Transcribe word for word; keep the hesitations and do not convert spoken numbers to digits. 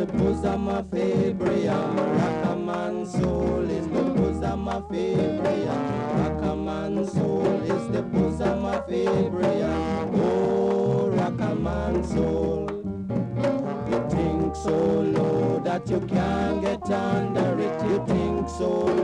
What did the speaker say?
the bosom of Abraham. Rackaman soul is the bosom of Abraham. Rackaman soul is the bosom of Abraham. Oh, Rackaman soul. You think so low that you can't get under it. You think so